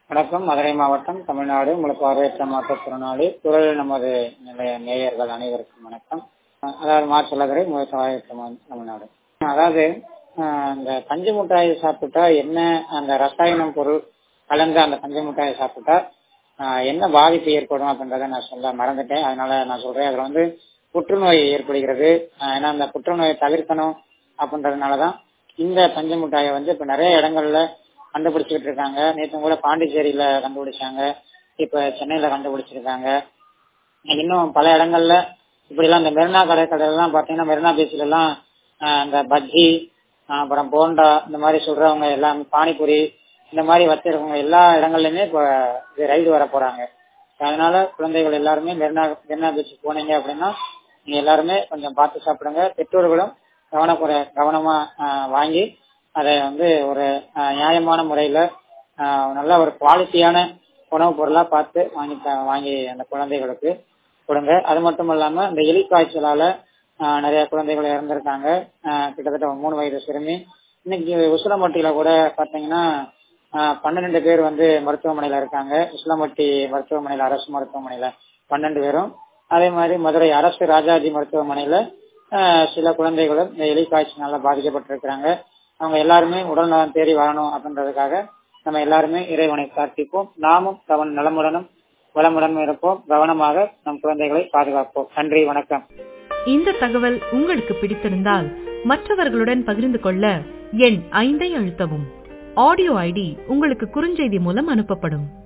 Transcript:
வணக்கம். மதுரை மாவட்டம், தமிழ்நாடு. உங்களுக்கு பார்வையற்ற மாற்றுத்திறனாளி குரல் நமது நிலைய நேயர்கள் அனைவருக்கும் வணக்கம். அதாவது மாற்றலகரை பார்வையற்ற தமிழ்நாடு. அதாவது அந்த பஞ்சு மிட்டாயை சாப்பிட்டா என்ன, அந்த ரசாயனம் பொருள் கலந்த அந்த பஞ்சு மிட்டாயை சாப்பிட்டா என்ன பாதிப்பு ஏற்படும் அப்படின்றத நான் சொல்ல மறந்துட்டேன். அதனால நான் சொல்றேன். அதுல வந்து புற்றுநோய் ஏற்படுகிறது. ஏன்னா அந்த புற்றுநோயை தவிர்க்கணும் அப்படின்றதுனாலதான் இந்த பஞ்சு மிட்டாயை வந்து இப்ப நிறைய இடங்கள்ல கண்டுபிடிச்சிட்டு இருக்காங்க. நேற்று கூட பாண்டிச்சேரியில கண்டுபிடிச்சாங்க, இப்ப சென்னையில கண்டுபிடிச்சிருக்காங்க. இன்னும் பல இடங்கள்ல இப்படி எல்லாம் இந்த மெரினா கடற்கரையெல்லாம் பாத்தீங்கன்னா, மெரினா பீச்ல எல்லாம் இந்த பஜ்ஜி, அப்புறம் போண்டா இந்த மாதிரி சொல்றவங்க எல்லாம், பானிபூரி இந்த மாதிரி வச்சிருக்கவங்க எல்லா இடங்கள்லயுமே இப்ப ரைடு வர போறாங்க. அதனால குழந்தைகள் எல்லாருமே மெரினா பீச்சுக்கு போனீங்க அப்படின்னா நீங்க எல்லாருமே கொஞ்சம் பார்த்து சாப்பிடுங்க. பெற்றோர்களும் கவனமா வாங்கி அதை வந்து ஒரு நியாயமான முறையில நல்ல ஒரு குவாலிட்டியான உணவுப் பொருளா பார்த்து வாங்கி அந்த குழந்தைகளுக்கு கொடுங்க. அது மட்டும் இல்லாம இந்த எலி காய்ச்சலால நிறைய குழந்தைகள் இறந்திருக்காங்க. கிட்டத்தட்ட 3 வயது சிறுமி. இன்னைக்கு உசிலம்பட்டியில கூட பாத்தீங்கன்னா 12 பேர் வந்து மருத்துவமனையில இருக்காங்க. உசிலம்பட்டி மருத்துவமனையில, அரசு மருத்துவமனையில 12 பேரும். அதே மாதிரி மதுரை அரசு ராஜாஜி மருத்துவமனையில சில குழந்தைகளும் இந்த எலி காய்ச்சலால பாதிக்கப்பட்டிருக்கிறாங்க. அவங்க எல்லாருமே உடல் நலம் தேடி வரணும் அப்படின்றதுக்காக நம்ம எல்லாருமே இறைவனை பிரார்த்திப்போம். நாமும் நலமுடனும் வளமுடனும் இருப்போம். கவனமாக நம் குழந்தைகளை பாதுகாப்போம். நன்றி, வணக்கம். இந்த தகவல் உங்களுக்கு பிடித்திருந்தால் மற்றவர்களுடன் பகிர்ந்து கொள்ள எண் 5 அழுத்தவும். ஆடியோ ஐடி உங்களுக்கு குறுஞ்செய்தி மூலம் அனுப்பப்படும்.